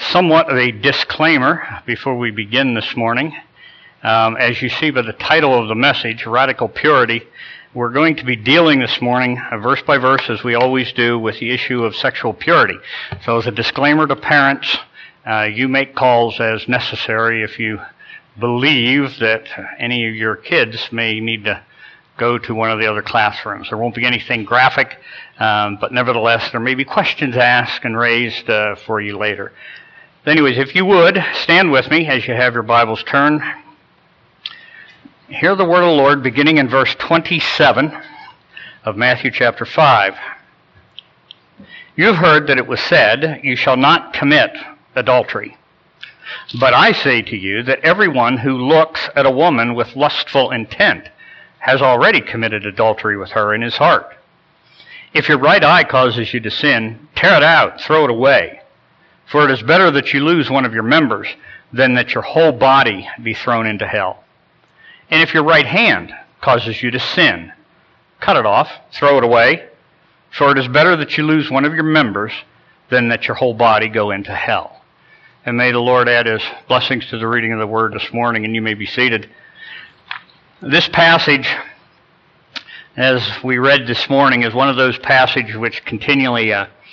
Somewhat of a disclaimer before we begin this morning. As you see by the title of the message, Radical Purity, we're going to be dealing this morning, verse by verse, as we always do, with the issue of sexual purity. So as a disclaimer to parents, you make calls as necessary if you believe that any of your kids may need to go to one of the other classrooms. There won't be anything graphic, but nevertheless, there may be questions asked and raised for you later. Anyways, if you would, stand with me as you have your Bibles turned. Hear the word of the Lord beginning in verse 27 of Matthew chapter 5. You have heard that it was said, "You shall not commit adultery." But I say to you that everyone who looks at a woman with lustful intent has already committed adultery with her in his heart. If your right eye causes you to sin, tear it out, throw it away. For it is better that you lose one of your members than that your whole body be thrown into hell. And if your right hand causes you to sin, cut it off, throw it away. For it is better that you lose one of your members than that your whole body go into hell. And may the Lord add his blessings to the reading of the word this morning, and you may be seated. This passage, as we read this morning, is one of those passages which continually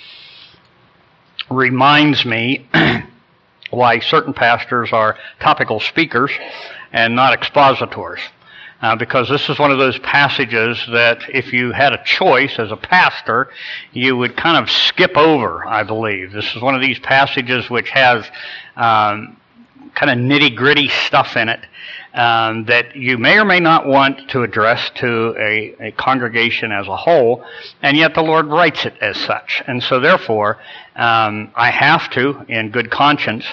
reminds me why certain pastors are topical speakers and not expositors. Because this is one of those passages that if you had a choice as a pastor, you would kind of skip over, I believe. This is one of these passages which has kind of nitty-gritty stuff in it that you may or may not want to address to a congregation as a whole, and yet the Lord writes it as such. And so therefore, I have to, in good conscience,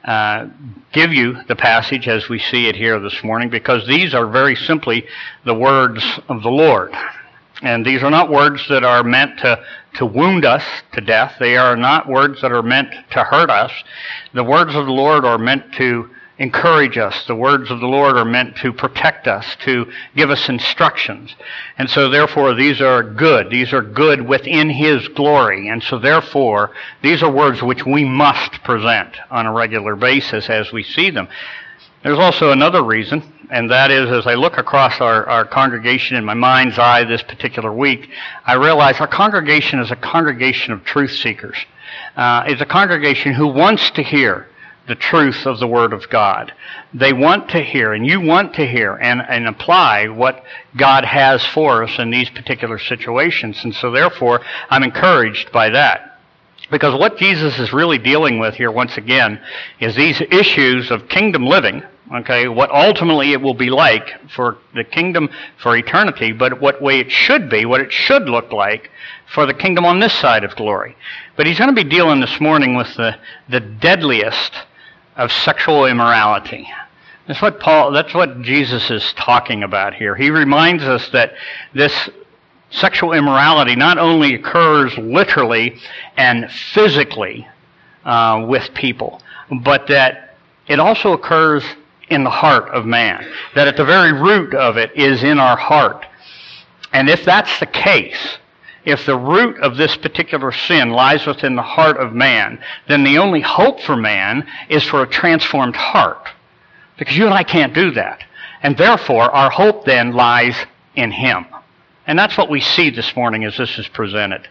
give you the passage as we see it here this morning, because these are very simply the words of the Lord. And these are not words that are meant to wound us to death. They are not words that are meant to hurt us. The words of the Lord are meant to encourage us. The words of the Lord are meant to protect us, to give us instructions. And so therefore these are good. These are good within His glory. And so therefore these are words which we must present on a regular basis as we see them. There's also another reason, and that is as I look across our congregation in my mind's eye this particular week, I realize our congregation is a congregation of truth seekers. It's a congregation who wants to hear the truth of the Word of God. They want to hear, and you want to hear, and apply what God has for us in these particular situations. And so therefore, I'm encouraged by that. Because what Jesus is really dealing with here, once again, is these issues of kingdom living, okay, what ultimately it will be like for the kingdom for eternity, but what way it should be, what it should look like for the kingdom on this side of glory. But he's going to be dealing this morning with the deadliest of sexual immorality. That's what Jesus is talking about here. He reminds us that this sexual immorality not only occurs literally and physically with people, but that it also occurs in the heart of man. That at the very root of it is in our heart. And if that's the case, if the root of this particular sin lies within the heart of man, then the only hope for man is for a transformed heart. Because you and I can't do that. And therefore, our hope then lies in Him. And that's what we see this morning as this is presented.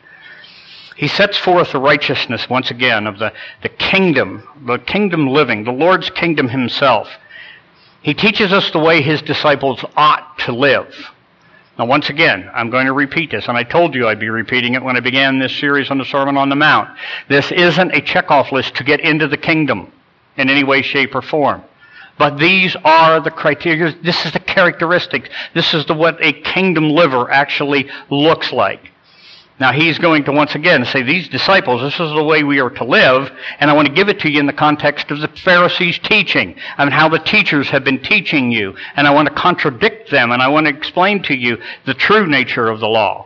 He sets forth the righteousness, once again, of the kingdom living, the Lord's kingdom Himself. He teaches us the way His disciples ought to live. Now, once again, I'm going to repeat this, and I told you I'd be repeating it when I began this series on the Sermon on the Mount. This isn't a checkoff list to get into the kingdom in any way, shape, or form. But these are the criteria. This is the characteristics. This is what a kingdom liver actually looks like. Now, he's going to once again say, these disciples, this is the way we are to live, and I want to give it to you in the context of the Pharisees' teaching, and how the teachers have been teaching you, and I want to contradict them, and I want to explain to you the true nature of the law.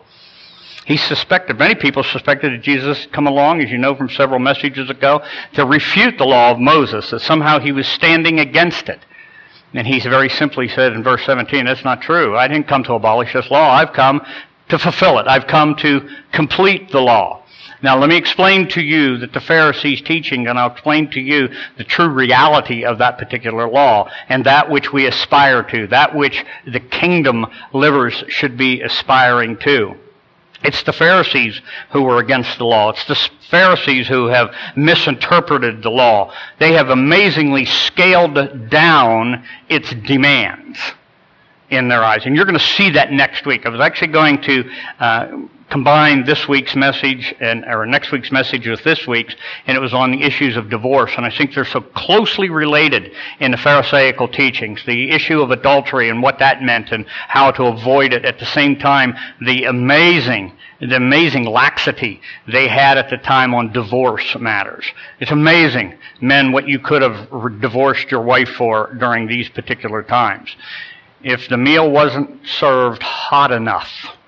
Many people suspected that Jesus had come along, as you know from several messages ago, to refute the law of Moses, that somehow he was standing against it. And he very simply said in verse 17, that's not true. I didn't come to abolish this law. I've come to fulfill it. I've come to complete the law. Now let me explain to you that the Pharisees' teaching, and I'll explain to you the true reality of that particular law, and that which we aspire to, that which the kingdom livers should be aspiring to. It's the Pharisees who were against the law. It's the Pharisees who have misinterpreted the law. They have amazingly scaled down its demands in their eyes. And you're going to see that next week. I was actually going to combine this week's message or next week's message with this week's, and it was on the issues of divorce. And I think they're so closely related in the Pharisaical teachings, the issue of adultery and what that meant and how to avoid it. At the same time, the amazing laxity they had at the time on divorce matters. It's amazing, men, what you could have divorced your wife for during these particular times. If the meal wasn't served hot enough,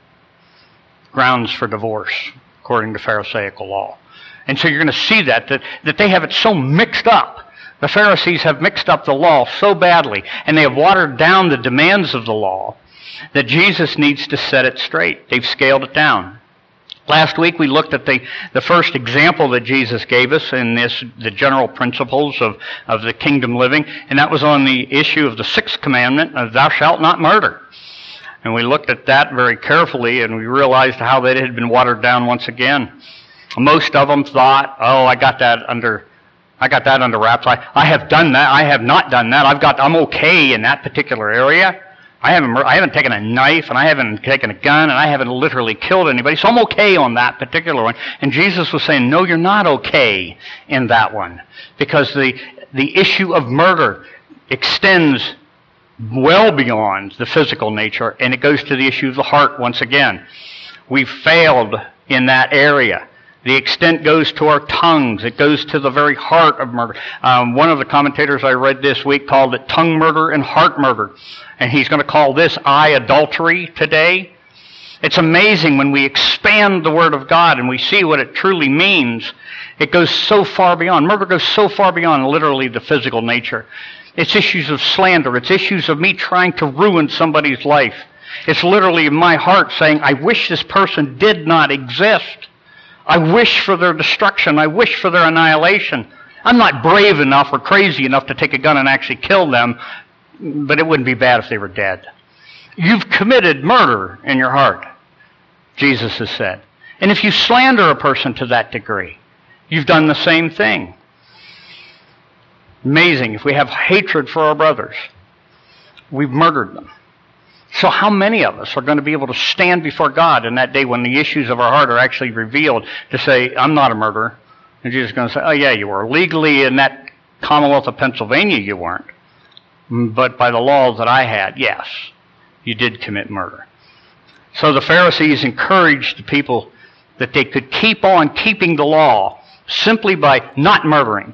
grounds for divorce, according to Pharisaical law. And so you're going to see that they have it so mixed up. The Pharisees have mixed up the law so badly, and they have watered down the demands of the law, that Jesus needs to set it straight. They've scaled it down. Last week we looked at the first example that Jesus gave us in the general principles of the kingdom living, and that was on the issue of the sixth commandment of thou shalt not murder. And we looked at that very carefully, and we realized how that had been watered down once again. Most of them thought, oh, I got that under wraps. I have done that. I have not done that. I'm okay in that particular area. I haven't taken a knife, and I haven't taken a gun, and I haven't literally killed anybody, so I'm okay on that particular one. And Jesus was saying, no, you're not okay in that one, because the issue of murder extends well beyond the physical nature, and it goes to the issue of the heart once again. We've failed in that area. The extent goes to our tongues. It goes to the very heart of murder. One of the commentators I read this week called it tongue murder and heart murder, and he's going to call this eye adultery today. It's amazing when we expand the Word of God and we see what it truly means. It goes so far beyond. Murder goes so far beyond literally the physical nature. It's issues of slander. It's issues of me trying to ruin somebody's life. It's literally my heart saying, I wish this person did not exist. I wish for their destruction. I wish for their annihilation. I'm not brave enough or crazy enough to take a gun and actually kill them, but it wouldn't be bad if they were dead. You've committed murder in your heart, Jesus has said. And if you slander a person to that degree, you've done the same thing. Amazing. If we have hatred for our brothers, we've murdered them. So how many of us are going to be able to stand before God in that day when the issues of our heart are actually revealed to say, I'm not a murderer? And Jesus is going to say, oh yeah, you were. Legally in that Commonwealth of Pennsylvania you weren't. But by the laws that I had, yes, you did commit murder. So the Pharisees encouraged the people that they could keep on keeping the law simply by not murdering.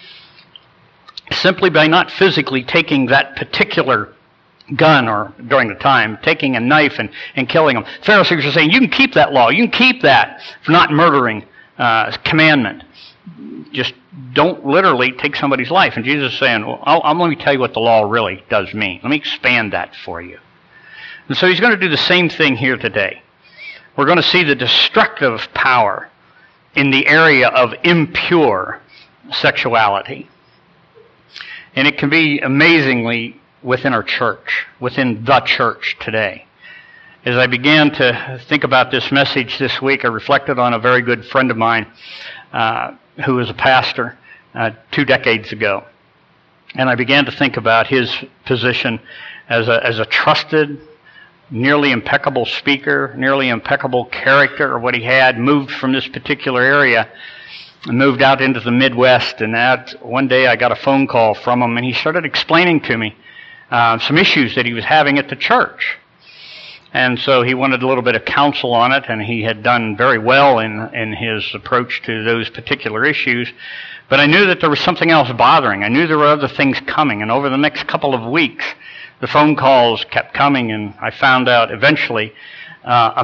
Simply by not physically taking that particular gun, or during the time, taking a knife and killing them. Pharisees are saying, you can keep that law. You can keep that for not murdering commandment. Just don't literally take somebody's life. And Jesus is saying, well, let me tell you what the law really does mean. Let me expand that for you. And so he's going to do the same thing here today. We're going to see the destructive power in the area of impure sexuality. And it can be amazingly within our church, within the church today. As I began to think about this message this week, I reflected on a very good friend of mine who was a pastor 2 decades ago. And I began to think about his position as a trusted, nearly impeccable speaker, nearly impeccable character, or what he had, moved from this particular area and moved out into the Midwest. And one day I got a phone call from him, and he started explaining to me some issues that he was having at the church. And so he wanted a little bit of counsel on it, and he had done very well in his approach to those particular issues. But I knew that there was something else bothering. I knew there were other things coming, and over the next couple of weeks, the phone calls kept coming, and I found out eventually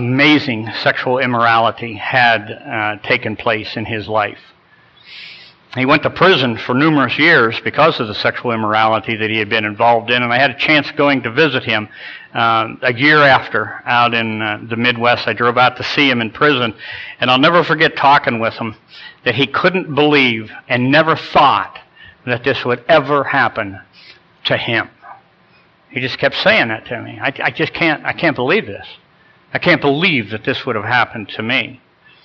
amazing sexual immorality had taken place in his life. He went to prison for numerous years because of the sexual immorality that he had been involved in, and I had a chance going to visit him a year after out in the Midwest. I drove out to see him in prison, and I'll never forget talking with him that he couldn't believe and never thought that this would ever happen to him. He just kept saying that to me. I can't believe this. I can't believe that this would have happened to me.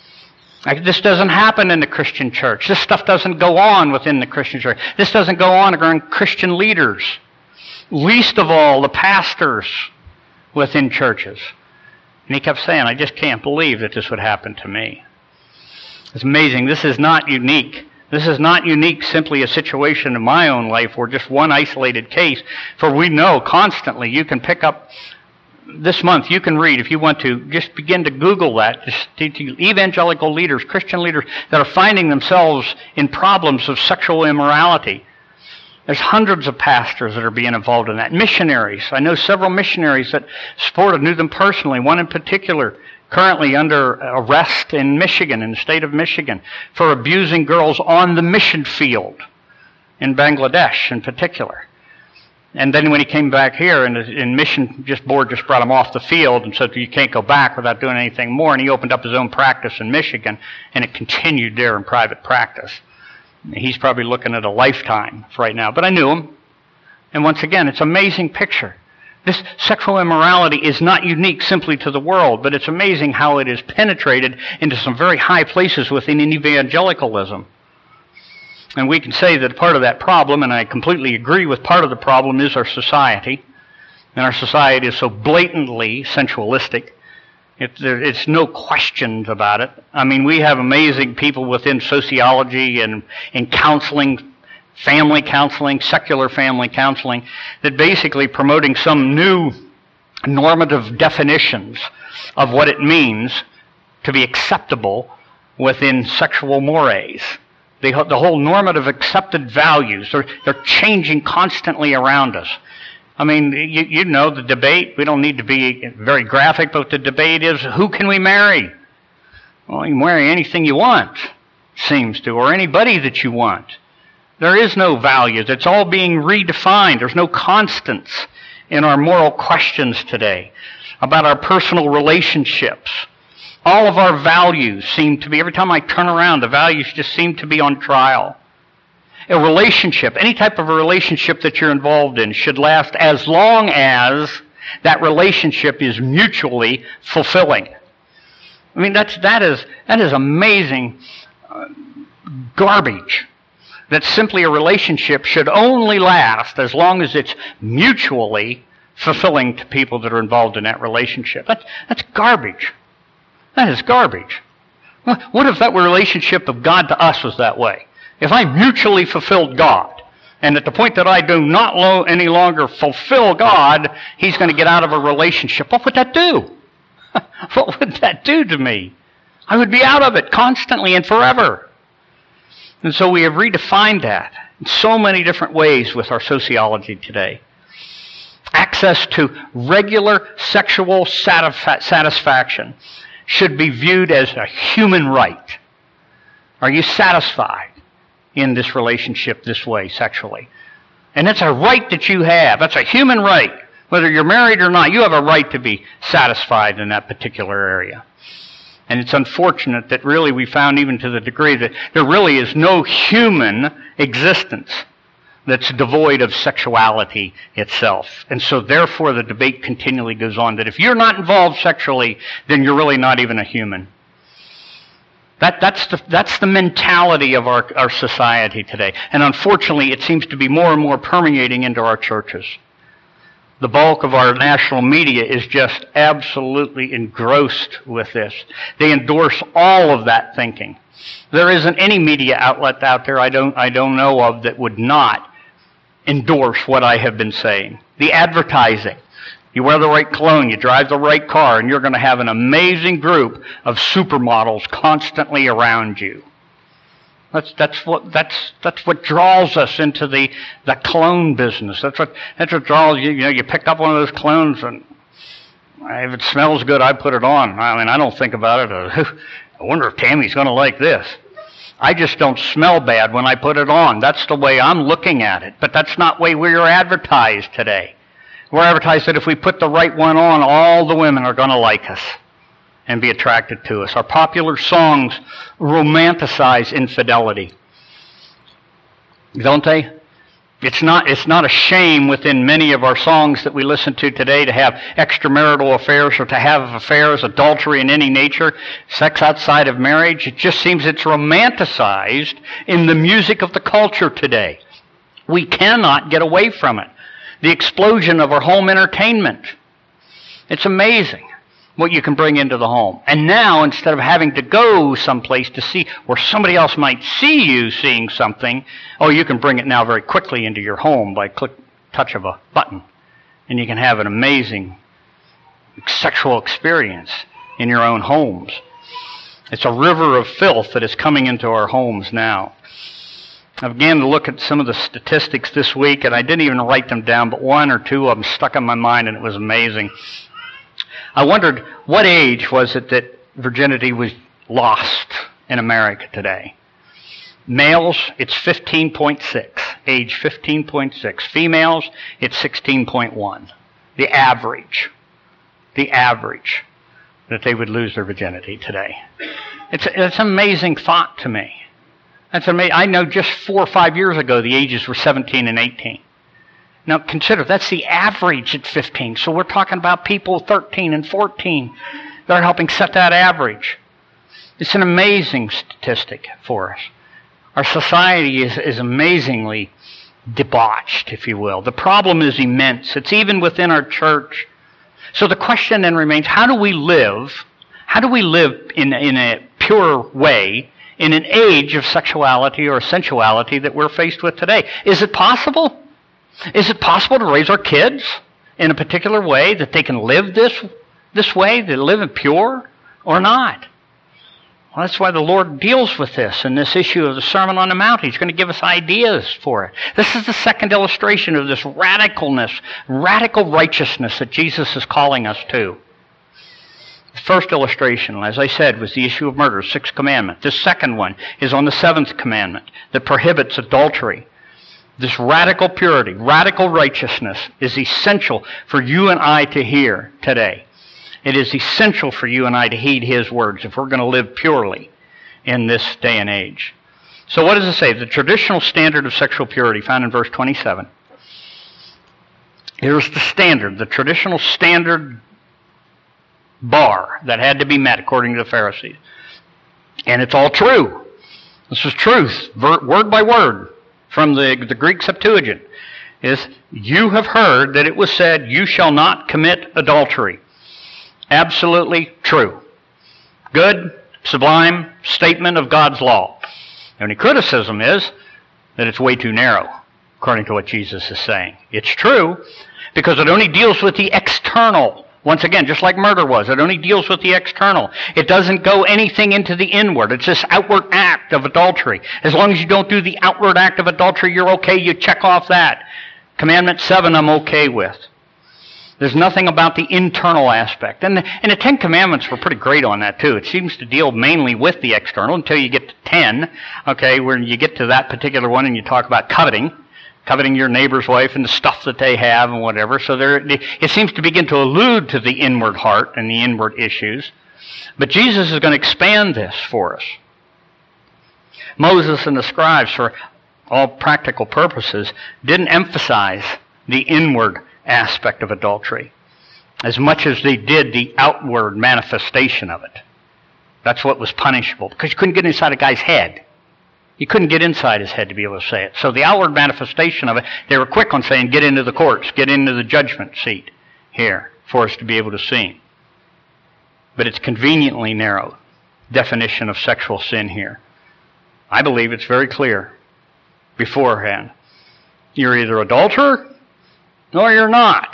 This doesn't happen in the Christian church. This stuff doesn't go on within the Christian church. This doesn't go on around Christian leaders. Least of all, the pastors within churches. And he kept saying, I just can't believe that this would happen to me. It's amazing. This is not unique. This is not unique, simply a situation in my own life or just one isolated case. For we know constantly, you can pick up this month, you can read, if you want to, just begin to Google that, just evangelical leaders, Christian leaders that are finding themselves in problems of sexual immorality. There's hundreds of pastors that are being involved in that. Missionaries. I know several missionaries that supported, knew them personally, one in particular, currently under arrest in Michigan, in the state of Michigan, for abusing girls on the mission field in Bangladesh in particular. And then when he came back here, and mission board just brought him off the field and said, you can't go back without doing anything more. And he opened up his own practice in Michigan, and it continued there in private practice. He's probably looking at a lifetime right now. But I knew him. And once again, it's an amazing picture. This sexual immorality is not unique simply to the world, but it's amazing how it is penetrated into some very high places within evangelicalism. And we can say that part of that problem, and I completely agree with part of the problem, is our society. And our society is so blatantly sensualistic. It's no questions about it. I mean, we have amazing people within sociology and in counseling, family counseling, secular family counseling, that basically promoting some new normative definitions of what it means to be acceptable within sexual mores. The whole normative accepted values, they're changing constantly around us. I mean, you know the debate. We don't need to be very graphic, but the debate is, who can we marry? Well, you can marry anything you want, seems to, or anybody that you want. There is no values. It's all being redefined. There's no constants in our moral questions today about our personal relationships. All of our values seem to be, every time I turn around, the values just seem to be on trial. A relationship, any type of a relationship that you're involved in, should last as long as that relationship is mutually fulfilling. I mean, that is amazing garbage. That simply a relationship should only last as long as it's mutually fulfilling to people that are involved in that relationship. That's garbage. That is garbage. What if that relationship of God to us was that way? If I mutually fulfilled God, and at the point that I do not any longer fulfill God, He's going to get out of a relationship, what would that do? What would that do to me? I would be out of it constantly and forever. And so we have redefined that in so many different ways with our sociology today. Access to regular sexual satisfaction should be viewed as a human right. Are you satisfied in this relationship this way sexually? And that's a right that you have. That's a human right. Whether you're married or not, you have a right to be satisfied in that particular area. And it's unfortunate that really we found, even to the degree that there really is no human existence that's devoid of sexuality itself. And so therefore the debate continually goes on that if you're not involved sexually, then you're really not even a human. That's the mentality of our society today. And unfortunately, it seems to be more and more permeating into our churches. The bulk of our national media is just absolutely engrossed with this. They endorse all of that thinking. There isn't any media outlet out there I don't know of that would not endorse what I have been saying. The advertising. You wear the right cologne, you drive the right car, and you're going to have an amazing group of supermodels constantly around you. That's what draws us into the cologne business. That's what draws you. You know, you pick up one of those colognes, and if it smells good, I put it on. I mean, I don't think about it. I wonder if Tammy's going to like this. I just don't smell bad when I put it on. That's the way I'm looking at it. But that's not the way we're advertised today. We're advertised that if we put the right one on, all the women are going to like us and be attracted to us. Our popular songs romanticize infidelity, don't they? It's not a shame within many of our songs that we listen to today to have extramarital affairs or to have affairs, adultery in any nature, sex outside of marriage. It just seems it's romanticized in the music of the culture today. We cannot get away from it. The explosion of our home entertainment. It's amazing what you can bring into the home. And now, instead of having to go someplace to see where somebody else might see you seeing something, you can bring it now very quickly into your home by touch of a button. And you can have an amazing sexual experience in your own homes. It's a river of filth that is coming into our homes now. I began to look at some of the statistics this week, and I didn't even write them down, but one or two of them stuck in my mind, and it was amazing. I wondered, what age was it that virginity was lost in America today? Males, it's 15.6, age 15.6. Females, it's 16.1. The average that they would lose their virginity today. It's an amazing thought to me. That's amazing. I know just 4 or 5 years ago, the ages were 17 and 18. Now consider, that's the average at 15. So we're talking about people 13 and 14 that are helping set that average. It's an amazing statistic for us. Our society is amazingly debauched, if you will. The problem is immense. It's even within our church. So the question then remains, how do we live? How do we live in a pure way in an age of sexuality or sensuality that we're faced with today? Is it possible? Is it possible to raise our kids in a particular way that they can live this way, they live in pure, or not? Well, that's why the Lord deals with this in this issue of the Sermon on the Mount. He's going to give us ideas for it. This is the second illustration of this radicalness, radical righteousness that Jesus is calling us to. The first illustration, as I said, was the issue of murder, 6th commandment. The second one is on the 7th commandment that prohibits adultery. This radical purity, radical righteousness is essential for you and I to hear today. It is essential for you and I to heed His words if we're going to live purely in this day and age. So what does it say? The traditional standard of sexual purity found in verse 27. Here's the standard, the traditional standard bar that had to be met according to the Pharisees. And it's all true. This is truth, word by word. From the Greek Septuagint, is you have heard that it was said, you shall not commit adultery. Absolutely true. Good, sublime statement of God's law. The only criticism is that it's way too narrow, according to what Jesus is saying. It's true, because it only deals with the external. Once again, just like murder was, it only deals with the external. It doesn't go anything into the inward. It's this outward act of adultery. As long as you don't do the outward act of adultery, you're okay. You check off that. Commandment 7, I'm okay with. There's nothing about the internal aspect. And the 10 Commandments were pretty great on that, too. It seems to deal mainly with the external until you get to 10, okay, where you get to that particular one and you talk about coveting your neighbor's wife and the stuff that they have and whatever. So it seems to begin to allude to the inward heart and the inward issues. But Jesus is going to expand this for us. Moses and the scribes, for all practical purposes, didn't emphasize the inward aspect of adultery as much as they did the outward manifestation of it. That's what was punishable, because you couldn't get inside a guy's head. You couldn't get inside his head to be able to say it. So the outward manifestation of it, they were quick on saying, get into the courts, get into the judgment seat here for us to be able to see. But it's conveniently narrow definition of sexual sin here. I believe it's very clear beforehand. You're either adulterer or you're not.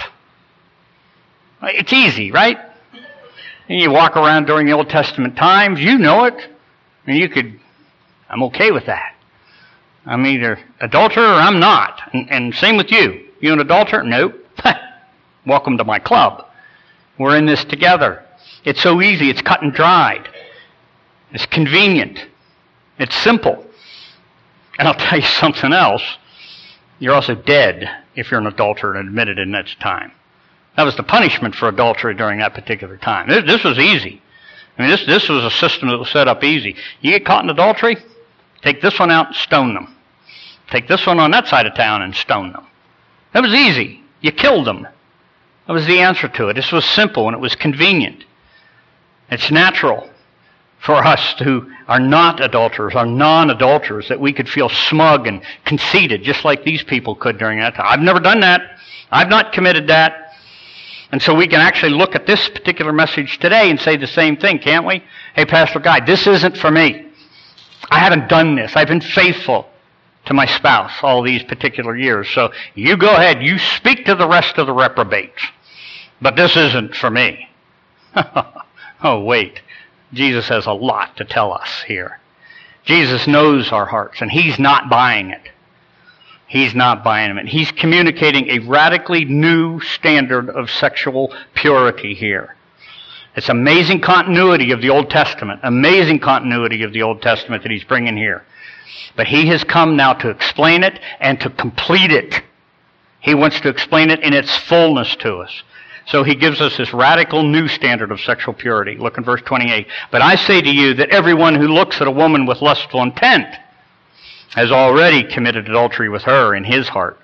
It's easy, right? And you walk around during the Old Testament times, you know it, and I'm okay with that. I'm either adulterer or I'm not. And same with you. You an adulterer? Nope. Welcome to my club. We're in this together. It's so easy. It's cut and dried. It's convenient. It's simple. And I'll tell you something else. You're also dead if you're an adulterer and admitted in that time. That was the punishment for adultery during that particular time. This was easy. I mean, this was a system that was set up easy. You get caught in adultery, take this one out and stone them. Take this one on that side of town and stone them. That was easy. You killed them. That was the answer to it. This was simple and it was convenient. It's natural for us who are not adulterers, are non-adulterers, that we could feel smug and conceited, just like these people could during that time. I've never done that. I've not committed that. And so we can actually look at this particular message today and say the same thing, can't we? Hey, Pastor Guy, this isn't for me. I haven't done this. I've been faithful to my spouse all these particular years. So you go ahead, you speak to the rest of the reprobates. But this isn't for me. Oh, wait. Jesus has a lot to tell us here. Jesus knows our hearts, and He's not buying it. He's not buying it. He's communicating a radically new standard of sexual purity here. It's amazing continuity of the Old Testament, amazing continuity of the Old Testament that He's bringing here. But He has come now to explain it and to complete it. He wants to explain it in its fullness to us. So He gives us this radical new standard of sexual purity. Look in verse 28. But I say to you that everyone who looks at a woman with lustful intent has already committed adultery with her in his heart.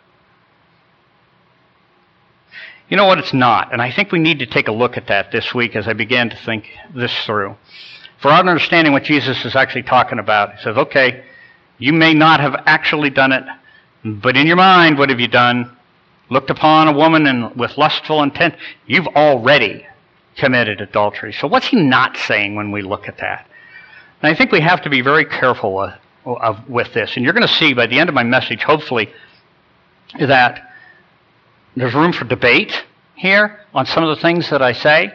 You know what? It's not. And I think we need to take a look at that this week as I began to think this through. For our understanding what Jesus is actually talking about, He says, okay, you may not have actually done it, but in your mind, what have you done? Looked upon a woman with lustful intent. You've already committed adultery. So what's He not saying when we look at that? And I think we have to be very careful with this. And you're going to see by the end of my message, hopefully, that there's room for debate here on some of the things that I say.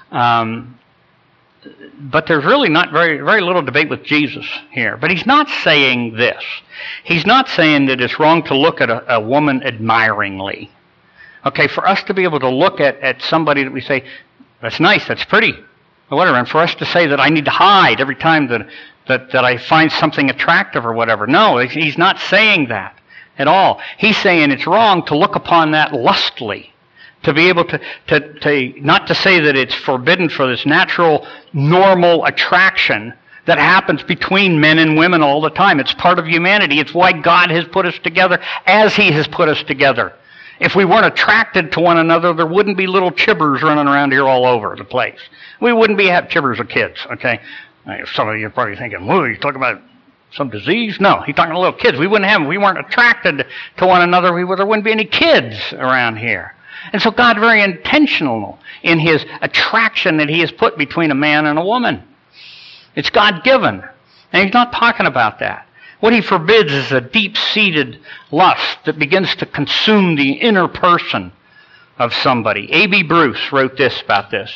But there's really not very little debate with Jesus here. But He's not saying this. He's not saying that it's wrong to look at a woman admiringly. Okay, for us to be able to look at somebody that we say, that's nice, that's pretty, or whatever, and for us to say that I need to hide every time that I find something attractive or whatever. No, He's not saying that at all. He's saying it's wrong to look upon that lustfully. To be able to not to say that it's forbidden for this natural, normal attraction that happens between men and women all the time. It's part of humanity. It's why God has put us together as He has put us together. If we weren't attracted to one another, there wouldn't be little chibbers running around here all over the place. We wouldn't have chibbers of kids, okay? Some of you are probably thinking, whoa, you're talking about some disease? No, He's talking to little kids. We wouldn't have them. We weren't attracted to one another. There wouldn't be any kids around here. And so God very intentional in His attraction that He has put between a man and a woman. It's God-given. And He's not talking about that. What He forbids is a deep-seated lust that begins to consume the inner person of somebody. A.B. Bruce wrote this about this.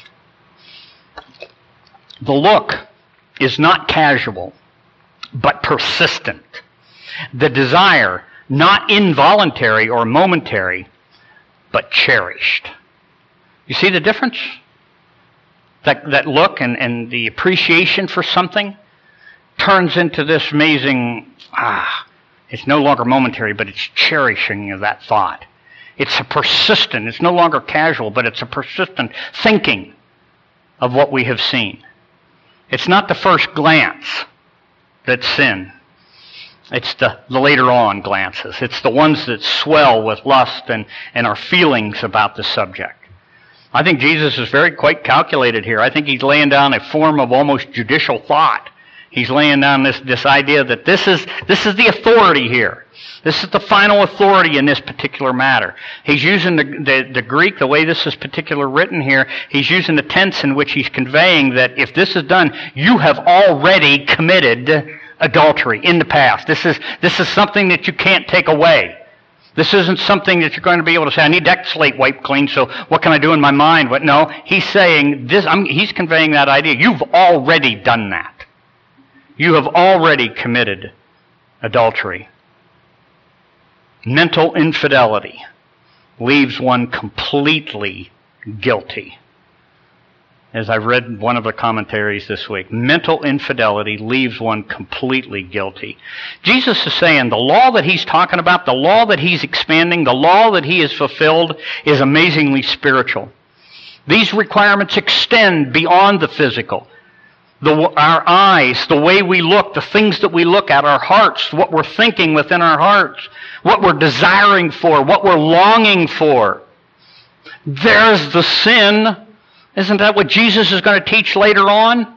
The look is not casual, but persistent. The desire, not involuntary or momentary, but cherished. You see the difference? That look and the appreciation for something turns into this amazing, it's no longer momentary, but it's cherishing of that thought. It's a persistent, it's no longer casual, but it's a persistent thinking of what we have seen. It's not the first glance that's sin. It's the later on glances. It's the ones that swell with lust and our feelings about the subject. I think Jesus is quite calculated here. I think He's laying down a form of almost judicial thought. He's laying down this idea that this is the authority here. This is the final authority in this particular matter. He's using the Greek, the way this is particularly written here, he's using the tense in which he's conveying that if this is done, you have already committed adultery in the past. This is something that you can't take away. This isn't something that you're going to be able to say, I need that slate wiped clean, so what can I do in my mind? But no, he's saying this. He's conveying that idea. You've already done that. You have already committed adultery. Mental infidelity leaves one completely guilty. as I've read one of the commentaries this week, mental infidelity leaves one completely guilty. Jesus is saying the law that he's talking about, the law that he's expanding, the law that he has fulfilled is amazingly spiritual. These requirements extend beyond the physical. Our eyes, the way we look, the things that we look at, our hearts, what we're thinking within our hearts, what we're desiring for, what we're longing for. There's the sin. Isn't that what Jesus is going to teach later on?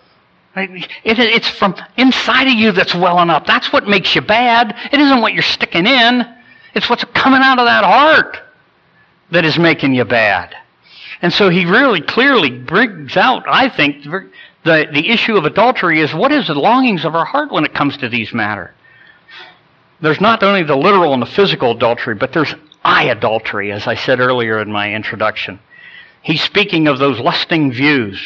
It's from inside of you that's welling up. That's what makes you bad. It isn't what you're sticking in. It's what's coming out of that heart that is making you bad. And so he really clearly brings out, I think, the issue of adultery is what is the longings of our heart when it comes to these matters. There's not only the literal and the physical adultery, but there's eye adultery, as I said earlier in my introduction. He's speaking of those lusting views.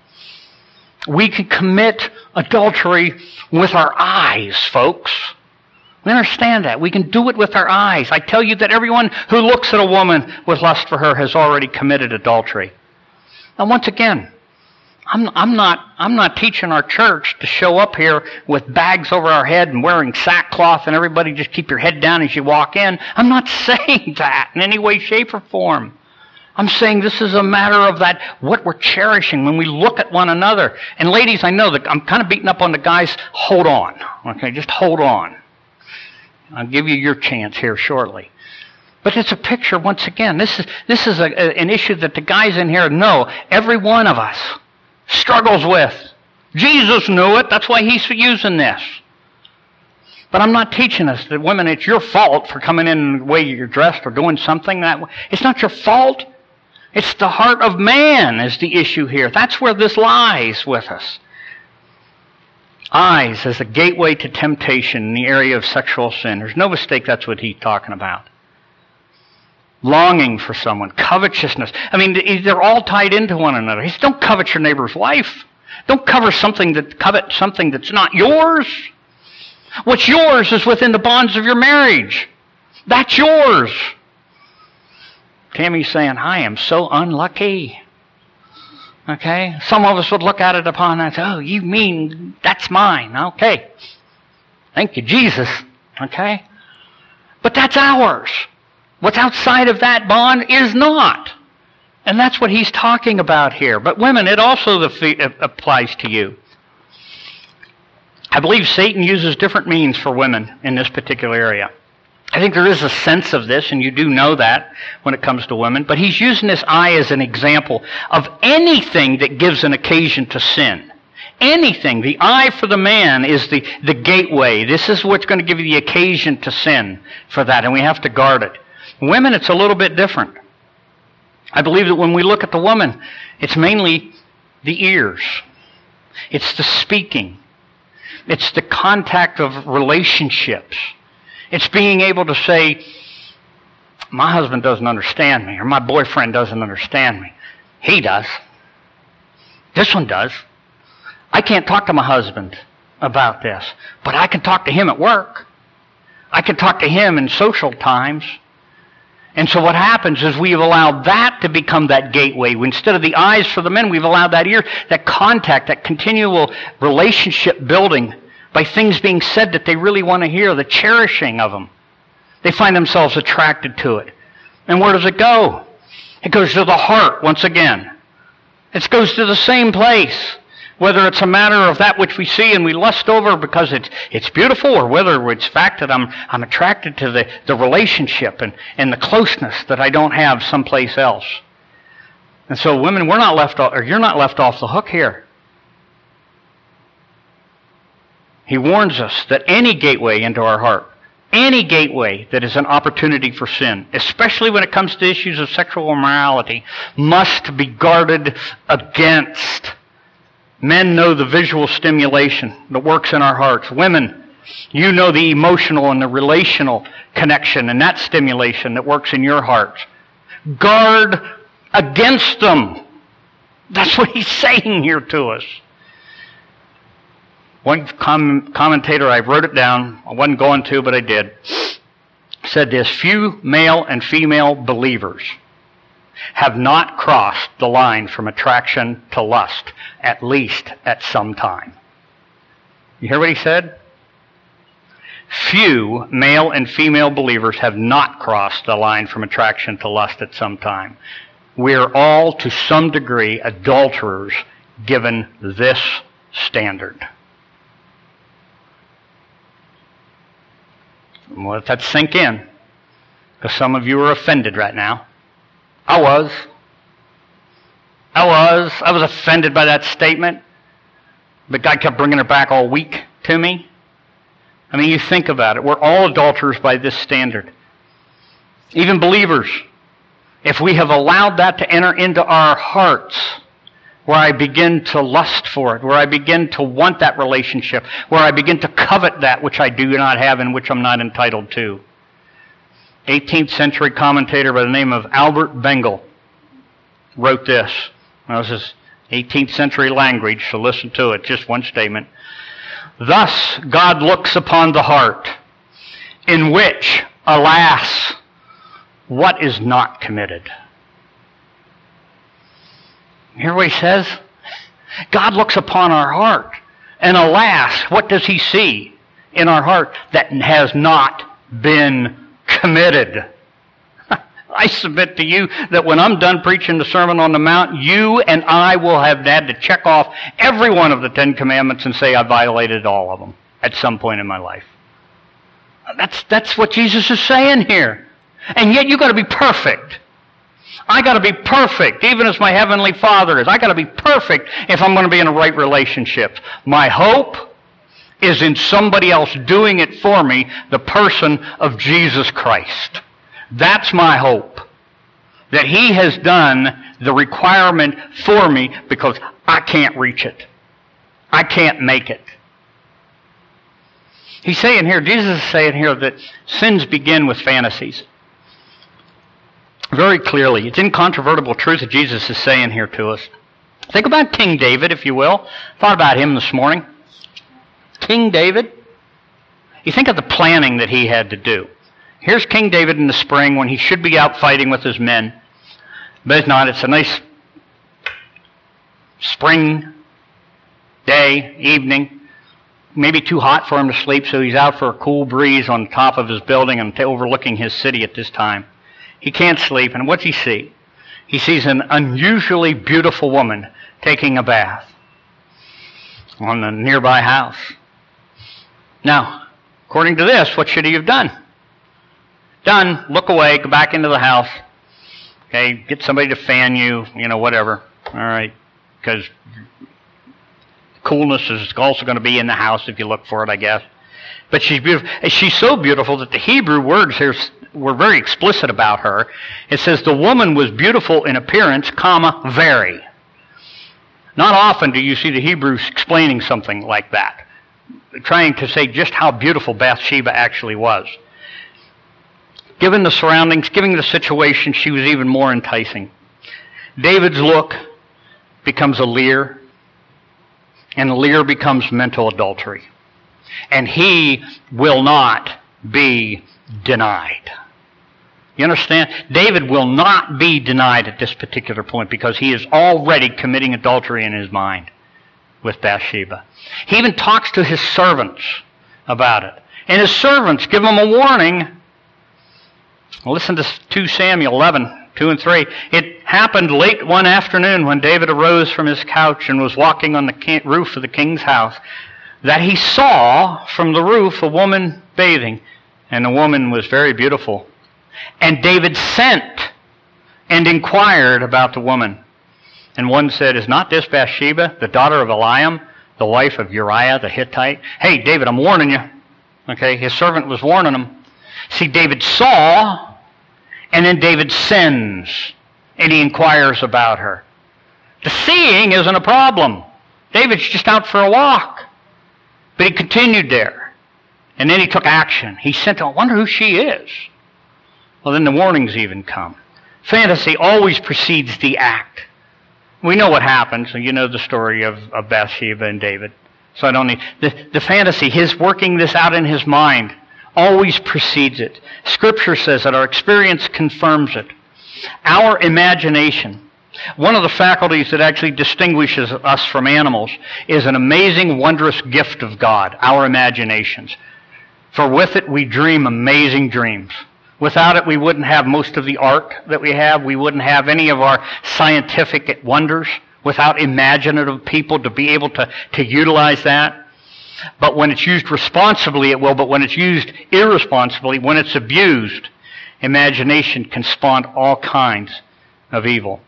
We can commit adultery with our eyes, folks. We understand that. We can do it with our eyes. I tell you that everyone who looks at a woman with lust for her has already committed adultery. Now, once again, I'm not teaching our church to show up here with bags over our head and wearing sackcloth and everybody just keep your head down as you walk in. I'm not saying that in any way, shape, or form. I'm saying this is a matter of that, what we're cherishing when we look at one another. And ladies, I know that I'm kind of beating up on the guys. Hold on. Okay, just hold on. I'll give you your chance here shortly. But it's a picture, once again. This is an issue that the guys in here know every one of us struggles with. Jesus knew it. That's why he's using this. But I'm not teaching us that women, it's your fault for coming in the way you're dressed or doing something that way. It's not your fault. It's the heart of man is the issue here. That's where this lies with us. Eyes as a gateway to temptation in the area of sexual sin. There's no mistake that's what he's talking about. Longing for someone, covetousness. I mean, they're all tied into one another. He says, don't covet your neighbor's wife. Don't covet something that's not yours. What's yours is within the bonds of your marriage. That's yours. Tammy's saying, I am so unlucky. Okay? Some of us would look at it upon that, oh, you mean that's mine. Okay. Thank you, Jesus. Okay? But that's ours. What's outside of that bond is not. And that's what he's talking about here. But women, it also applies to you. I believe Satan uses different means for women in this particular area. I think there is a sense of this, and you do know that when it comes to women, but he's using this eye as an example of anything that gives an occasion to sin. Anything. The eye for the man is the gateway. This is what's going to give you the occasion to sin for that, and we have to guard it. Women, it's a little bit different. I believe that when we look at the woman, it's mainly the ears. It's the speaking. It's the contact of relationships. It's being able to say, my husband doesn't understand me, or my boyfriend doesn't understand me. He does. This one does. I can't talk to my husband about this, but I can talk to him at work. I can talk to him in social times. And so what happens is we've allowed that to become that gateway. Instead of the eyes for the men, we've allowed that ear, that contact, that continual relationship building by things being said that they really want to hear, the cherishing of them. They find themselves attracted to it. And where does it go? It goes to the heart once again. It goes to the same place. Whether it's a matter of that which we see and we lust over because it's beautiful, or whether it's the fact that I'm attracted to the relationship and the closeness that I don't have someplace else. And so women, you're not left off the hook here. He warns us that any gateway into our heart, any gateway that is an opportunity for sin, especially when it comes to issues of sexual immorality, must be guarded against. Men know the visual stimulation that works in our hearts. Women, you know the emotional and the relational connection and that stimulation that works in your hearts. Guard against them. That's what he's saying here to us. One commentator, I wrote it down, I wasn't going to, but I did, said this: few male and female believers have not crossed the line from attraction to lust, at least at some time. You hear what he said? Few male and female believers have not crossed the line from attraction to lust at some time. We're all, to some degree, adulterers given this standard. Let that sink in, because some of you are offended right now. I was offended by that statement, but God kept bringing it back all week to me. I mean, you think about it. We're all adulterers by this standard. Even believers. If we have allowed that to enter into our hearts, where I begin to lust for it, where I begin to want that relationship, where I begin to covet that which I do not have and which I'm not entitled to. 18th century commentator by the name of Albert Bengel wrote this. Now, this is 18th century language, so listen to it, just one statement. Thus God looks upon the heart, in which, alas, what is not committed? You hear what he says? God looks upon our heart, and alas, what does he see in our heart that has not been committed? I submit to you that when I'm done preaching the Sermon on the Mount, you and I will have had to check off every one of the 10 Commandments and say I violated all of them at some point in my life. That's what Jesus is saying here. And yet you've got to be perfect. I got to be perfect, even as my Heavenly Father is. I got to be perfect if I'm going to be in a right relationship. My hope is in somebody else doing it for me, the person of Jesus Christ. That's my hope. That He has done the requirement for me because I can't reach it. I can't make it. He's saying here, Jesus is saying here that sins begin with fantasies. Very clearly. It's incontrovertible truth that Jesus is saying here to us. Think about King David, if you will. Thought about him this morning. King David. You think of the planning that he had to do. Here's King David in the spring when he should be out fighting with his men. But it's not. It's a nice spring day, evening. Maybe too hot for him to sleep, so he's out for a cool breeze on top of his building and overlooking his city at this time. He can't sleep, and what's he see? He sees an unusually beautiful woman taking a bath on a nearby house. Now, according to this, what should he have done? Done, look away, go back into the house. Okay, get somebody to fan you, whatever. All right, because coolness is also going to be in the house if you look for it, I guess. But she's beautiful. She's so beautiful that the Hebrew words here were very explicit about her. It says the woman was beautiful in appearance, very. Not often do you see the Hebrews explaining something like that, trying to say just how beautiful Bathsheba actually was. Given the surroundings, given the situation, she was even more enticing. David's look becomes a leer, and a leer becomes mental adultery. And he will not be denied. You understand? David will not be denied at this particular point because he is already committing adultery in his mind with Bathsheba. He even talks to his servants about it. And his servants give him a warning. Listen to 2 Samuel 11, 2 and 3. It happened late one afternoon when David arose from his couch and was walking on the roof of the king's house that he saw from the roof a woman bathing, and the woman was very beautiful. And David sent and inquired about the woman. And one said, "Is not this Bathsheba, the daughter of Eliam, the wife of Uriah the Hittite?" Hey, David, I'm warning you. Okay, his servant was warning him. See, David saw, and then David sends, and he inquires about her. The seeing isn't a problem. David's just out for a walk. But he continued there. And then he took action. He sent, I wonder who she is. Well, then the warnings even come. Fantasy always precedes the act. We know what happened, so you know the story of Bathsheba and David. So I don't need... The fantasy, his working this out in his mind, always precedes it. Scripture says that our experience confirms it. Our imagination, one of the faculties that actually distinguishes us from animals, is an amazing, wondrous gift of God, our imaginations. For with it we dream amazing dreams. Without it we wouldn't have most of the art that we have. We wouldn't have any of our scientific wonders without imaginative people to be able to utilize that. But when it's used responsibly, it will. But when it's used irresponsibly, when it's abused, imagination can spawn all kinds of evil.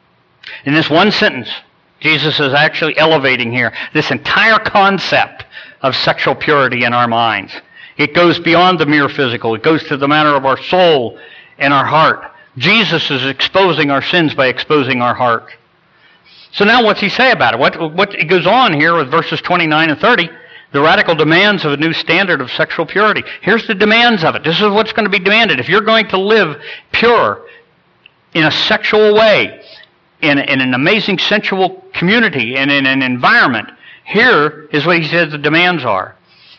In this one sentence, Jesus is actually elevating here this entire concept of sexual purity in our minds. It goes beyond the mere physical. It goes to the matter of our soul and our heart. Jesus is exposing our sins by exposing our heart. So now what's he say about it? What it goes on here with verses 29 and 30, the radical demands of a new standard of sexual purity. Here's the demands of it. This is what's going to be demanded. If you're going to live pure in a sexual way, in an amazing sensual community, and in an environment, here is what he says the demands are.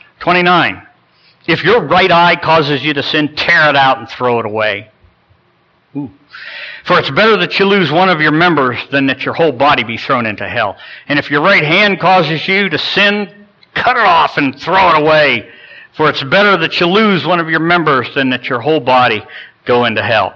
29. If your right eye causes you to sin, tear it out and throw it away. Ooh. For it's better that you lose one of your members than that your whole body be thrown into hell. And if your right hand causes you to sin, cut it off and throw it away. For it's better that you lose one of your members than that your whole body go into hell.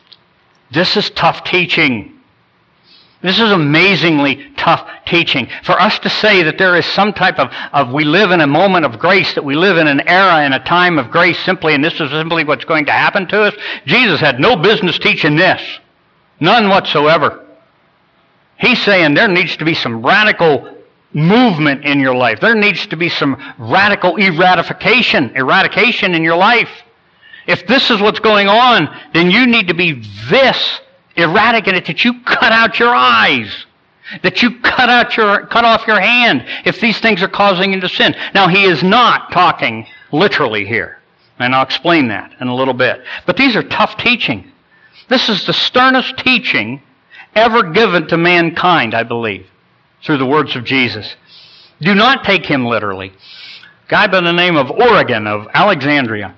This is tough teaching. This is amazingly tough teaching. For us to say that there is some type of we live in a moment of grace, that we live in an era and a time of grace simply, and this is simply what's going to happen to us, Jesus had no business teaching this. None whatsoever. He's saying there needs to be some radical movement in your life. There needs to be some radical eradication in your life. If this is what's going on, then you need to be this erratic in it, that you cut out your eyes, that you cut off your hand if these things are causing you to sin. Now, he is not talking literally here, and I'll explain that in a little bit. But these are tough teaching. This is the sternest teaching ever given to mankind, I believe, through the words of Jesus. Do not take him literally. A guy by the name of Origen of Alexandria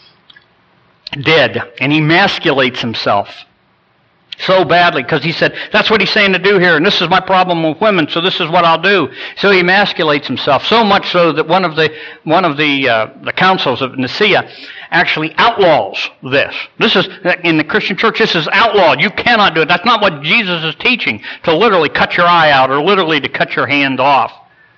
did, and he emasculates himself so badly, because he said, that's what he's saying to do here, and this is my problem with women, so this is what I'll do. So he emasculates himself, so much so that one of the councils of Nicaea actually outlaws this. This is, in the Christian church, this is outlawed. You cannot do it. That's not what Jesus is teaching, to literally cut your eye out, or literally to cut your hand off.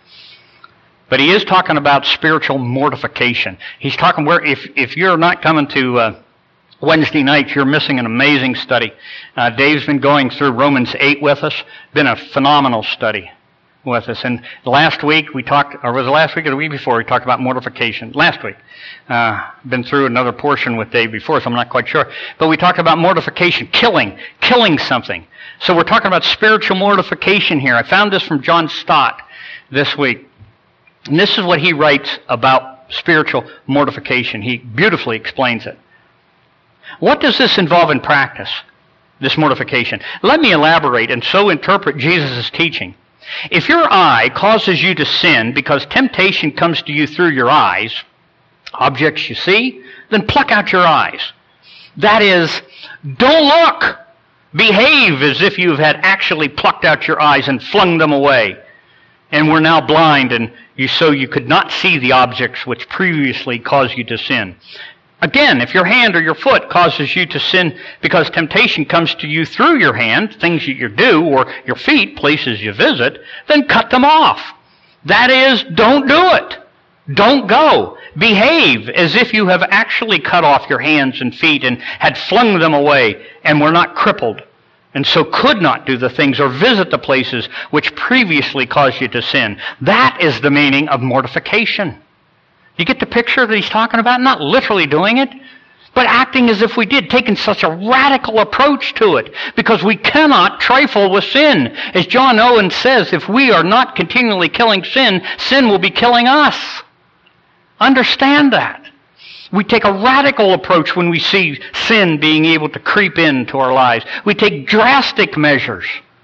But he is talking about spiritual mortification. He's talking where, if you're not coming to Wednesday nights, you're missing an amazing study. Dave's been going through Romans 8 with us. Been a phenomenal study with us. And last week we talked, or was it last week or the week before, we talked about mortification. Last week. Been through another portion with Dave before, so I'm not quite sure. But we talked about mortification, killing something. So we're talking about spiritual mortification here. I found this from John Stott this week. And this is what he writes about spiritual mortification. He beautifully explains it. What does this involve in practice, this mortification? Let me elaborate and so interpret Jesus' teaching. If your eye causes you to sin because temptation comes to you through your eyes, objects you see, then pluck out your eyes. That is, don't look. Behave as if you had actually plucked out your eyes and flung them away, and were now blind, and so you could not see the objects which previously caused you to sin. Again, if your hand or your foot causes you to sin because temptation comes to you through your hand, things that you do, or your feet, places you visit, then cut them off. That is, don't do it. Don't go. Behave as if you have actually cut off your hands and feet and had flung them away and were not crippled, and so could not do the things or visit the places which previously caused you to sin. That is the meaning of mortification. You get the picture that he's talking about? Not literally doing it, but acting as if we did, taking such a radical approach to it, because we cannot trifle with sin. As John Owen says, if we are not continually killing sin, sin will be killing us. Understand that. We take a radical approach when we see sin being able to creep into our lives. We take drastic measures.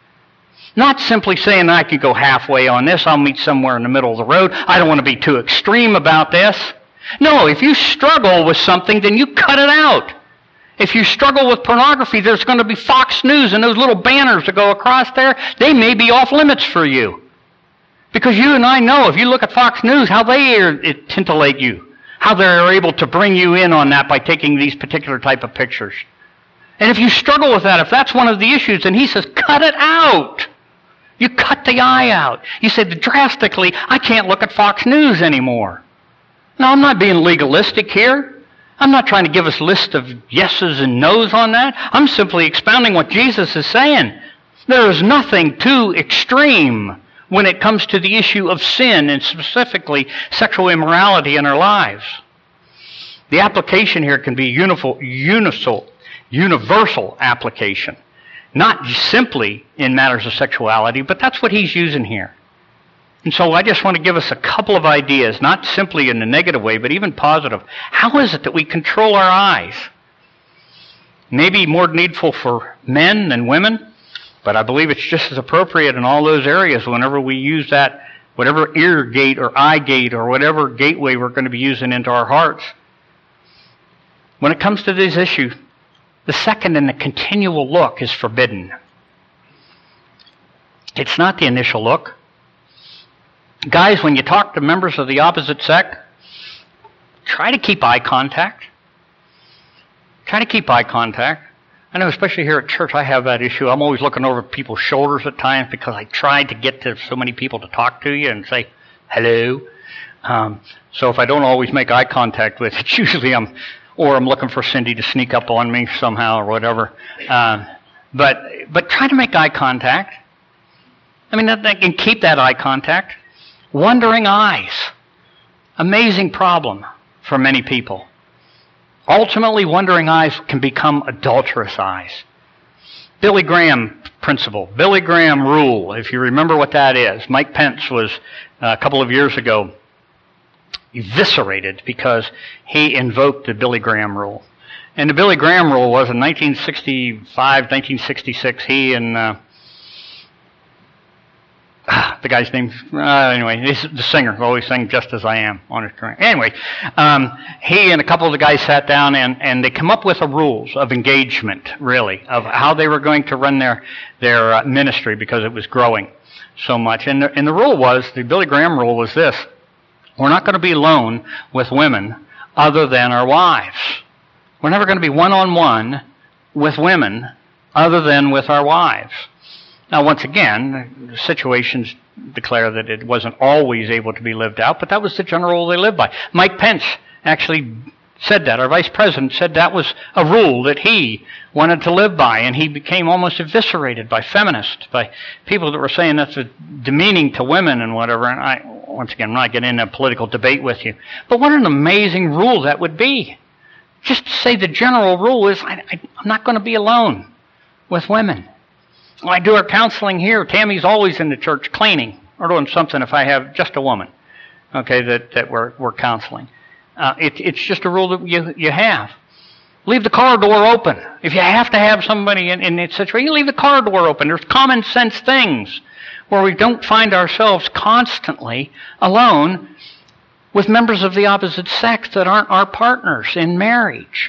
Not simply saying, I could go halfway on this, I'll meet somewhere in the middle of the road, I don't want to be too extreme about this. No, if you struggle with something, then you cut it out. If you struggle with pornography, there's going to be Fox News and those little banners that go across there. They may be off limits for you. Because you and I know, if you look at Fox News, how they titillate you. How they're able to bring you in on that by taking these particular type of pictures. And if you struggle with that, if that's one of the issues, then he says, cut it out. You cut the eye out. You say, drastically, I can't look at Fox News anymore. Now, I'm not being legalistic here. I'm not trying to give us a list of yeses and nos on that. I'm simply expounding what Jesus is saying. There is nothing too extreme when it comes to the issue of sin and specifically sexual immorality in our lives. The application here can be universal application. Not simply in matters of sexuality, but that's what he's using here. And so I just want to give us a couple of ideas, not simply in a negative way, but even positive. How is it that we control our eyes? Maybe more needful for men than women, but I believe it's just as appropriate in all those areas whenever we use that, whatever ear gate or eye gate or whatever gateway we're going to be using into our hearts. When it comes to this issue, the second and the continual look is forbidden. It's not the initial look. Guys, when you talk to members of the opposite sex, try to keep eye contact. Try to keep eye contact. I know especially here at church I have that issue. I'm always looking over people's shoulders at times because I try to get to so many people to talk to you and say hello. So if I don't always make eye contact with it, usually I'm looking for Cindy to sneak up on me somehow or whatever. But try to make eye contact. I mean, and keep that eye contact. Wandering eyes. Amazing problem for many people. Ultimately, wandering eyes can become adulterous eyes. Billy Graham principle, Billy Graham rule, if you remember what that is. Mike Pence was, a couple of years ago, eviscerated because he invoked the Billy Graham rule. And the Billy Graham rule was in 1965, 1966, he and the guy's name, anyway, he's the singer, always sang Just As I Am on his career. Anyway, he and a couple of the guys sat down and they come up with the rules of engagement, really, of how they were going to run their ministry because it was growing so much. And the rule was, the Billy Graham rule was this: we're not going to be alone with women other than our wives. We're never going to be one-on-one with women other than with our wives. Now, once again, situations declare that it wasn't always able to be lived out, but that was the general rule they lived by. Mike Pence actually said that. Our vice president said that was a rule that he wanted to live by, and he became almost eviscerated by feminists, by people that were saying that's demeaning to women and whatever. And once again, I'm not getting into a political debate with you. But what an amazing rule that would be. Just to say the general rule is, I'm not going to be alone with women. When I do our counseling here, Tammy's always in the church cleaning or doing something if I have just a woman, okay, that we're counseling. It's just a rule that you have. Leave the car door open. If you have to have somebody in that situation, you leave the car door open. There's common sense things where we don't find ourselves constantly alone with members of the opposite sex that aren't our partners in marriage.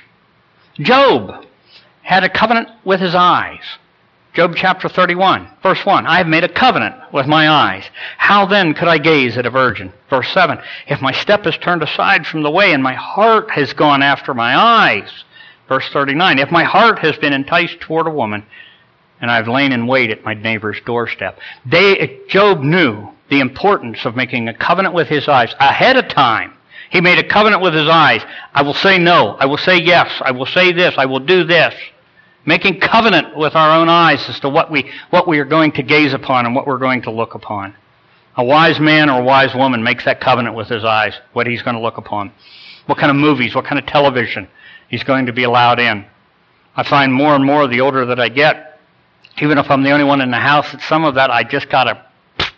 Job had a covenant with his eyes. Job chapter 31, verse 1, I have made a covenant with my eyes. How then could I gaze at a virgin? Verse 7, if my step is turned aside from the way and my heart has gone after my eyes. Verse 39, if my heart has been enticed toward a woman and I've lain in wait at my neighbor's doorstep. Job knew the importance of making a covenant with his eyes ahead of time. He made a covenant with his eyes. I will say no. I will say yes. I will say this. I will do this. Making covenant with our own eyes as to what we are going to gaze upon and what we're going to look upon. A wise man or a wise woman makes that covenant with his eyes, what he's going to look upon. What kind of movies, what kind of television he's going to be allowed in. I find more and more the older that I get, even if I'm the only one in the house, that some of that I just got to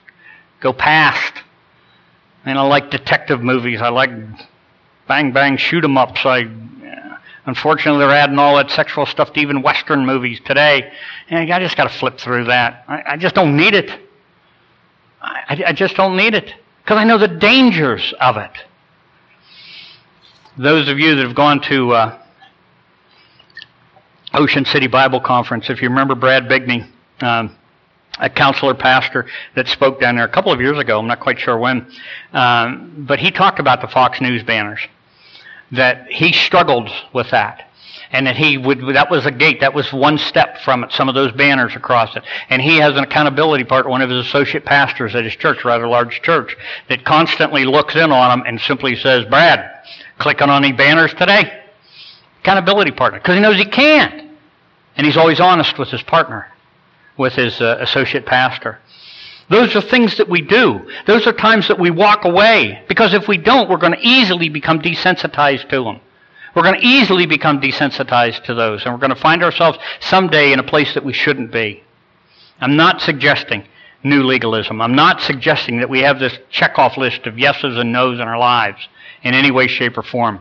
go past. And I like detective movies. I like bang, bang, shoot 'em ups. Unfortunately, they're adding all that sexual stuff to even Western movies today. And I just got to flip through that. I just don't need it. I just don't need it. Because I know the dangers of it. Those of you that have gone to Ocean City Bible Conference. If you remember Brad Bigney, a counselor pastor that spoke down there a couple of years ago, I'm not quite sure when, but he talked about the Fox News banners, that he struggled with that. And that was a gate, that was one step from it, some of those banners across it. And he has an accountability partner, one of his associate pastors at his church, rather large church, that constantly looks in on him and simply says, Brad, clicking on any banners today? Accountability partner, because he knows he can't. And he's always honest with his partner, with his associate pastor. Those are things that we do. Those are times that we walk away, because if we don't, we're going to easily become desensitized to them. We're going to easily become desensitized to those, and we're going to find ourselves someday in a place that we shouldn't be. I'm not suggesting new legalism. I'm not suggesting that we have this checkoff list of yeses and nos in our lives in any way, shape, or form.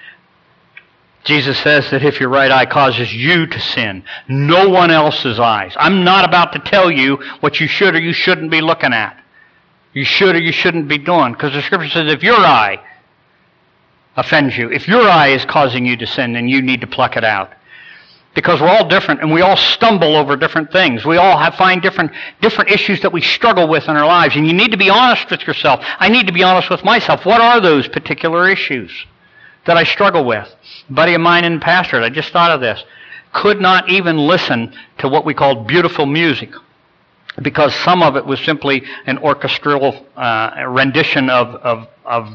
Jesus says that if your right eye causes you to sin, no one else's eyes. I'm not about to tell you what you should or you shouldn't be looking at. You should or you shouldn't be doing. Because the Scripture says if your eye offends you, if your eye is causing you to sin, then you need to pluck it out. Because we're all different and we all stumble over different things. We all find different issues that we struggle with in our lives. And you need to be honest with yourself. I need to be honest with myself. What are those particular issues that I struggle with? A buddy of mine in pastorate, I just thought of this, could not even listen to what we called beautiful music, because some of it was simply an orchestral rendition of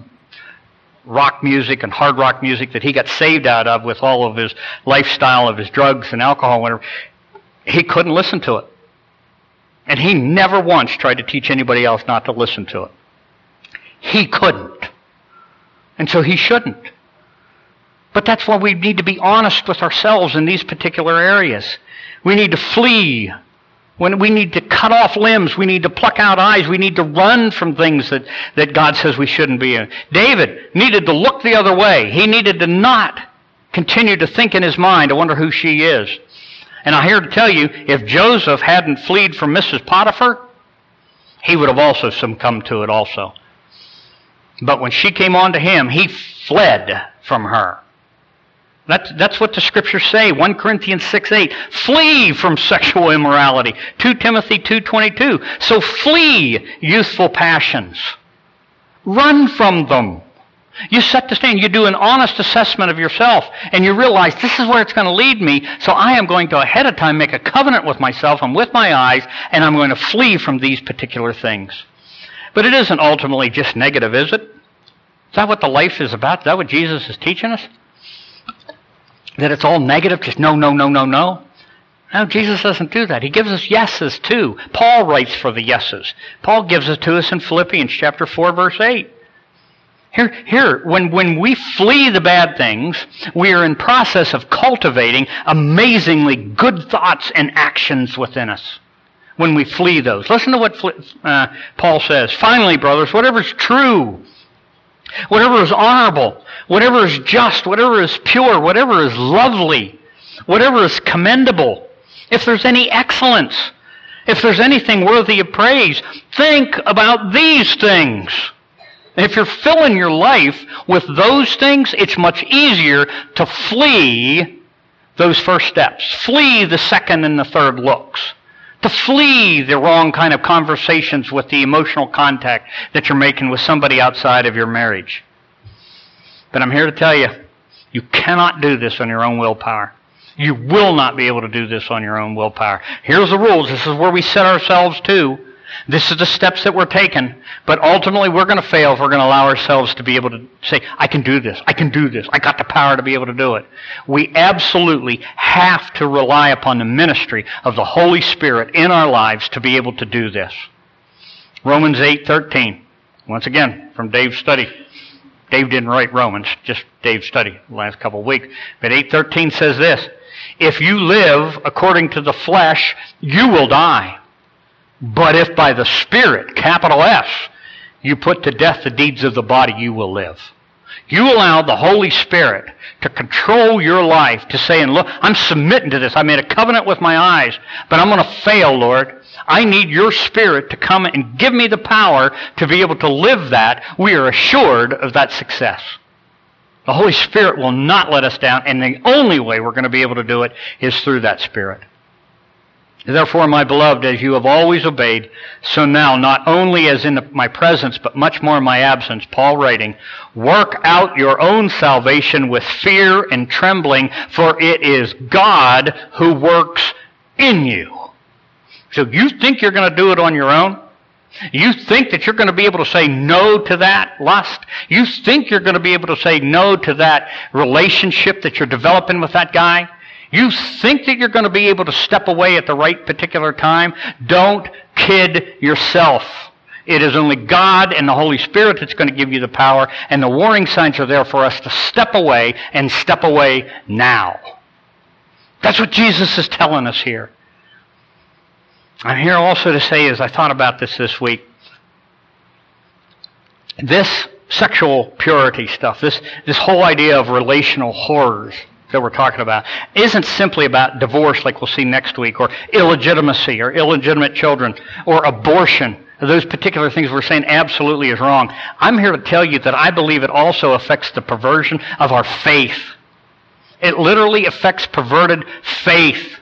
rock music and hard rock music that he got saved out of with all of his lifestyle of his drugs and alcohol, whatever. He couldn't listen to it. And he never once tried to teach anybody else not to listen to it. He couldn't. And so he shouldn't. But that's why we need to be honest with ourselves in these particular areas. We need to flee. When we need to cut off limbs, we need to pluck out eyes, we need to run from things that God says we shouldn't be in. David needed to look the other way. He needed to not continue to think in his mind, I wonder who she is. And I'm here to tell you, if Joseph hadn't fled from Mrs. Potiphar, he would have also succumbed to it also. But when she came on to him, he fled from her. That's what the Scriptures say. 1 Corinthians 6:8. Flee from sexual immorality. 2 Timothy 2:22. So flee youthful passions. Run from them. You set the stand. You do an honest assessment of yourself, and you realize this is where it's going to lead me, so I am going to ahead of time make a covenant with myself and with my eyes, and I'm going to flee from these particular things. But it isn't ultimately just negative, is it? Is that what the life is about? Is that what Jesus is teaching us? That it's all negative, just no, no, no, no, no? No, Jesus doesn't do that. He gives us yeses too. Paul writes for the yeses. Paul gives it to us in Philippians chapter 4, verse 8. Here, when we flee the bad things, we are in process of cultivating amazingly good thoughts and actions within us. When we flee those. Listen to what Paul says. Finally, brothers, whatever is true, whatever is honorable, whatever is just, whatever is pure, whatever is lovely, whatever is commendable, if there's any excellence, if there's anything worthy of praise, think about these things. If you're filling your life with those things, it's much easier to flee those first steps, flee the second and the third looks, to flee the wrong kind of conversations with the emotional contact that you're making with somebody outside of your marriage. But I'm here to tell you, you cannot do this on your own willpower. You will not be able to do this on your own willpower. Here's the rules. This is where we set ourselves to. This is the steps that we're taking. But ultimately, we're going to fail if we're going to allow ourselves to be able to say, I can do this. I can do this. I got the power to be able to do it. We absolutely have to rely upon the ministry of the Holy Spirit in our lives to be able to do this. Romans 8:13. Once again, from Dave's study. Dave didn't write Romans, just Dave's study the last couple of weeks. But 8:13 says this, if you live according to the flesh, you will die. But if by the Spirit, capital S, you put to death the deeds of the body, you will live. You allow the Holy Spirit to control your life, to say, and look, I'm submitting to this. I made a covenant with my eyes, but I'm going to fail, Lord. I need your Spirit to come and give me the power to be able to live that. We are assured of that success. The Holy Spirit will not let us down, and the only way we're going to be able to do it is through that Spirit. Therefore, my beloved, as you have always obeyed, so now, not only as in my presence, but much more in my absence, Paul writing, work out your own salvation with fear and trembling, for it is God who works in you. So you think you're going to do it on your own? You think that you're going to be able to say no to that lust? You think you're going to be able to say no to that relationship that you're developing with that guy? You think that you're going to be able to step away at the right particular time? Don't kid yourself. It is only God and the Holy Spirit that's going to give you the power, and the warning signs are there for us to step away, and step away now. That's what Jesus is telling us here. I'm here also to say, as I thought about this week, this sexual purity stuff, this whole idea of relational horrors that we're talking about, isn't simply about divorce like we'll see next week, or illegitimacy, or illegitimate children, or abortion. Those particular things we're saying absolutely is wrong. I'm here to tell you that I believe it also affects the perversion of our faith. It literally affects perverted faith.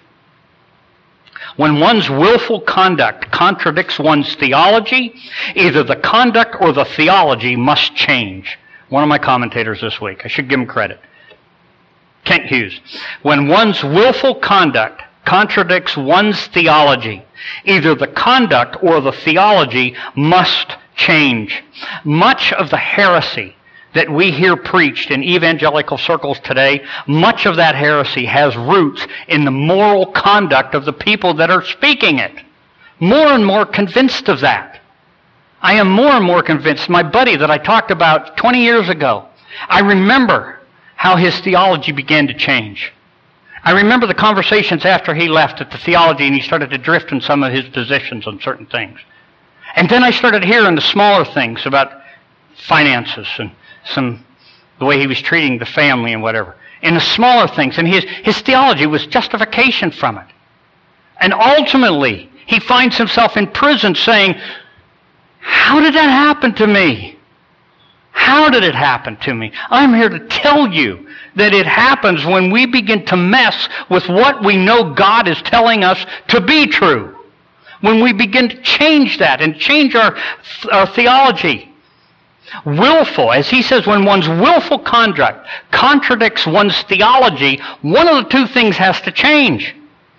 When one's willful conduct contradicts one's theology, either the conduct or the theology must change. One of my commentators this week, I should give him credit, Kent Hughes. When one's willful conduct contradicts one's theology, either the conduct or the theology must change. Much of the heresy that we hear preached in evangelical circles today, much of that heresy has roots in the moral conduct of the people that are speaking it. More and more convinced of that. I am more and more convinced. My buddy that I talked about 20 years ago, I remember how his theology began to change. I remember the conversations after he left at the theology, and he started to drift in some of his positions on certain things. And then I started hearing the smaller things about finances and the way he was treating the family and whatever. And the smaller things. And his theology was justification from it. And ultimately, he finds himself in prison saying, how did that happen to me? How did it happen to me? I'm here to tell you that it happens when we begin to mess with what we know God is telling us to be true. When we begin to change that and change our theology. Willful, as he says, when one's willful conduct contradicts one's theology, one of the two things has to change.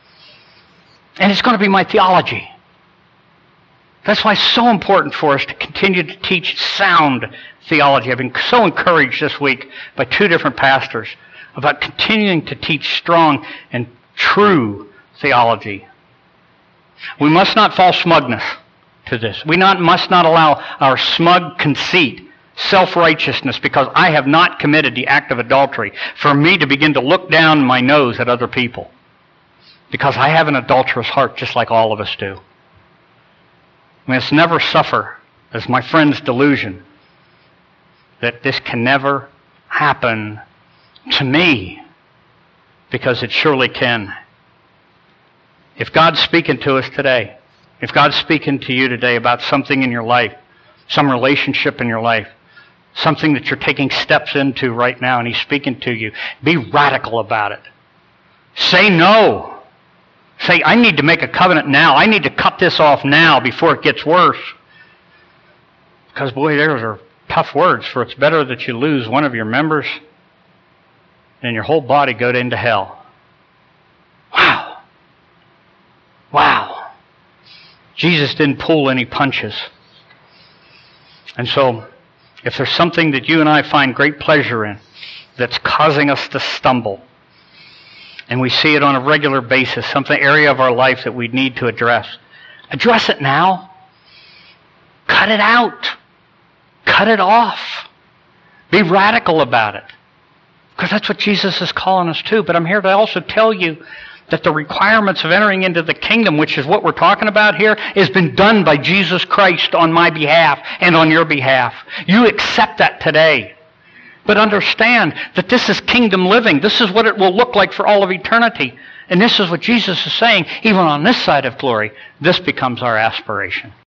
And it's going to be my theology. That's why it's so important for us to continue to teach sound theology. I've been so encouraged this week by two different pastors about continuing to teach strong and true theology. We must not fall smugness to this. We must not allow our smug conceit, self-righteousness, because I have not committed the act of adultery, for me to begin to look down my nose at other people. Because I have an adulterous heart just like all of us do. We must never suffer, as my friend's delusion, that this can never happen to me, because it surely can. If God's speaking to us today, if God's speaking to you today about something in your life, some relationship in your life, something that you're taking steps into right now, and He's speaking to you, be radical about it. Say no. Say, I need to make a covenant now. I need to cut this off now before it gets worse. Because, boy, those are tough words, for it's better that you lose one of your members than your whole body go into hell. Wow. Wow. Jesus didn't pull any punches. And so, if there's something that you and I find great pleasure in that's causing us to stumble, and we see it on a regular basis, some area of our life that we need to address it now. Cut it out. Cut it off. Be radical about it. Because that's what Jesus is calling us to. But I'm here to also tell you that the requirements of entering into the kingdom, which is what we're talking about here, has been done by Jesus Christ on my behalf and on your behalf. You accept that today. But understand that this is kingdom living. This is what it will look like for all of eternity. And this is what Jesus is saying. Even on this side of glory, this becomes our aspiration.